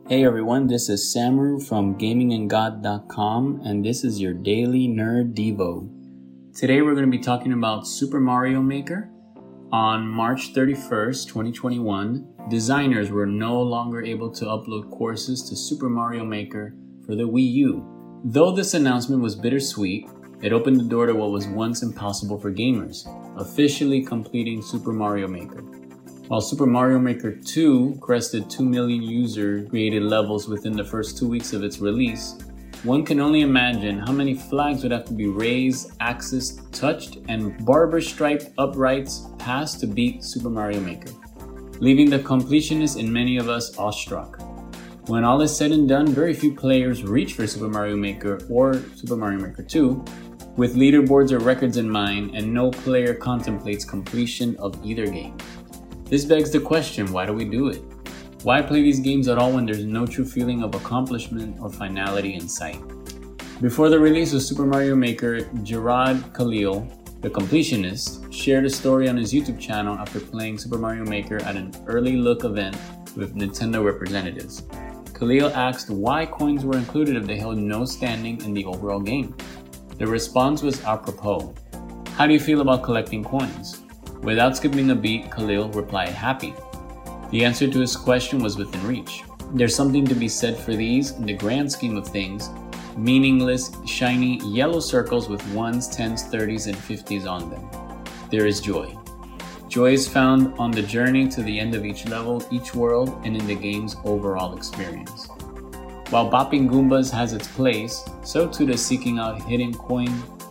Hey everyone, this is Samu from GamingandGod.com, and this is your Daily Nerd Devo. Today we're going to be talking about Super Mario Maker. On March 31st, 2021, designers were no longer able to upload courses to Super Mario Maker for the Wii U. Though this announcement was bittersweet, it opened the door to what was once impossible for gamers, officially completing Super Mario Maker. While Super Mario Maker 2 crested 2 million user-created levels within the first 2 weeks of its release, one can only imagine how many flags would have to be raised, accessed, touched, and barber-striped uprights passed to beat Super Mario Maker, leaving the completionists in many of us awestruck. When all is said and done, very few players reach for Super Mario Maker or Super Mario Maker 2, with leaderboards or records in mind, and no player contemplates completion of either game. This begs the question, why do we do it? Why play these games at all when there's no true feeling of accomplishment or finality in sight? Before the release of Super Mario Maker, Gerard Khalil, the completionist, shared a story on his YouTube channel after playing Super Mario Maker at an early look event with Nintendo representatives. Khalil asked why coins were included if they held no standing in the overall game. The response was apropos. How do you feel about collecting coins? Without skipping a beat, Khalil replied, happy. The answer to his question was within reach. There's something to be said for these, in the grand scheme of things, meaningless, shiny, yellow circles with 1s, 10s, 30s, and 50s on them. There is joy. Joy is found on the journey to the end of each level, each world, and in the game's overall experience. While bopping Goombas has its place, so too does seeking out hidden coin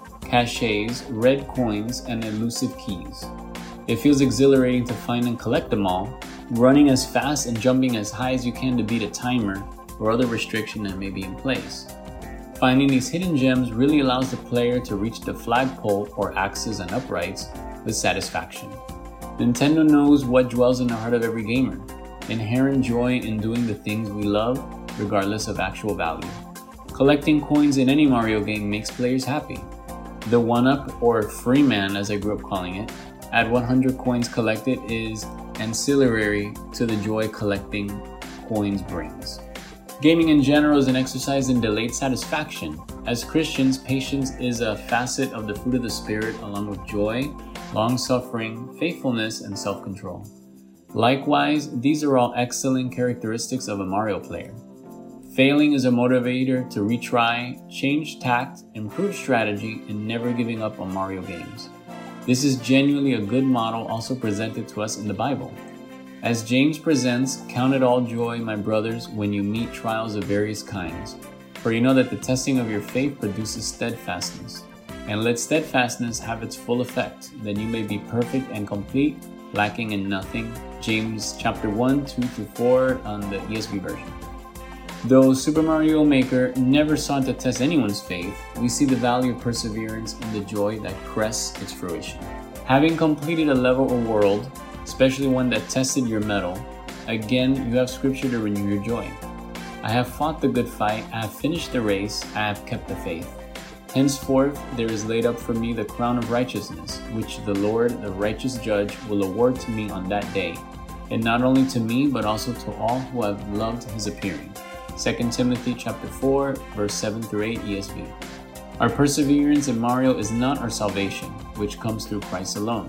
caches, red coins, and elusive keys. It feels exhilarating to find and collect them all, running as fast and jumping as high as you can to beat a timer or other restriction that may be in place. Finding these hidden gems really allows the player to reach the flagpole or axes and uprights with satisfaction. Nintendo knows what dwells in the heart of every gamer, inherent joy in doing the things we love regardless of actual value. Collecting coins in any Mario game makes players happy. The 1-up, or free man as I grew up calling it, at 100 coins collected is ancillary to the joy collecting coins brings. Gaming in general is an exercise in delayed satisfaction. As Christians, patience is a facet of the fruit of the Spirit along with joy, long-suffering, faithfulness, and self-control. Likewise, these are all excellent characteristics of a Mario player. Failing is a motivator to retry, change tact, improve strategy, and never giving up on Mario games. This is genuinely a good model also presented to us in the Bible. As James presents, count it all joy, my brothers, when you meet trials of various kinds, for you know that the testing of your faith produces steadfastness. And let steadfastness have its full effect, that you may be perfect and complete, lacking in nothing. James chapter 1, 2-4 on the ESV version. Though Super Mario Maker never sought to test anyone's faith, we see the value of perseverance and the joy that crests its fruition. Having completed a level or world, especially one that tested your mettle, again you have scripture to renew your joy. I have fought the good fight, I have finished the race, I have kept the faith. Henceforth there is laid up for me the crown of righteousness, which the Lord, the righteous judge, will award to me on that day, and not only to me but also to all who have loved his appearing. 2 Timothy chapter 4, verse 7-8 ESV. Our perseverance in Mario is not our salvation, which comes through Christ alone.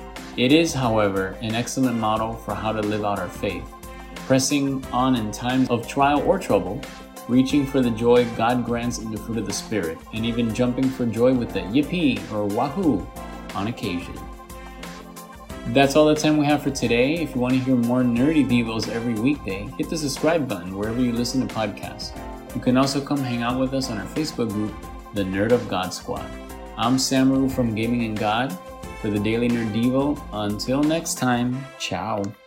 It is, however, an excellent model for how to live out our faith, pressing on in times of trial or trouble, reaching for the joy God grants in the fruit of the Spirit, and even jumping for joy with the yippee or wahoo on occasion. That's all the time we have for today. If you want to hear more nerdy devos every weekday, hit the subscribe button wherever you listen to podcasts. You can also come hang out with us on our Facebook group, the Nerd of God Squad. I'm Samu from Gaming and God for the Daily Nerd Devo. Until next time, ciao.